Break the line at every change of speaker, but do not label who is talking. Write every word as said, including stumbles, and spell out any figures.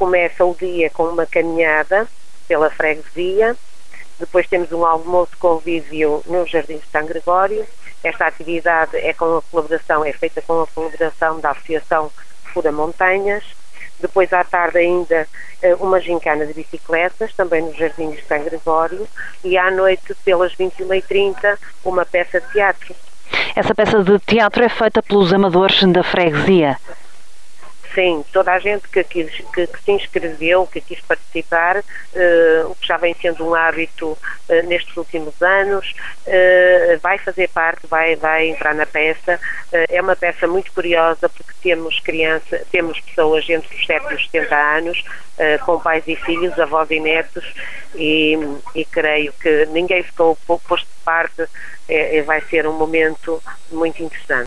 começa o dia com uma caminhada pela freguesia, depois temos um almoço convívio no Jardim de São Gregório. Esta atividade é, com a colaboração, é feita com a colaboração da Associação Fura Montanhas. Depois, à tarde ainda, uma gincana de bicicletas, também no Jardim de São Gregório, e à noite, pelas vinte e uma e trinta, uma peça de teatro.
Essa peça de teatro é feita pelos amadores da freguesia?
Sim, toda a gente que, quis, que, que se inscreveu, que quis participar, uh, o que já vem sendo um hábito uh, nestes últimos anos, uh, vai fazer parte, vai, vai entrar na peça. Uh, é uma peça muito curiosa porque temos crianças, temos pessoas entre os sete e os setenta anos, uh, com pais e filhos, avós e netos, e, e creio que ninguém ficou posto de parte. É, vai ser um momento muito interessante.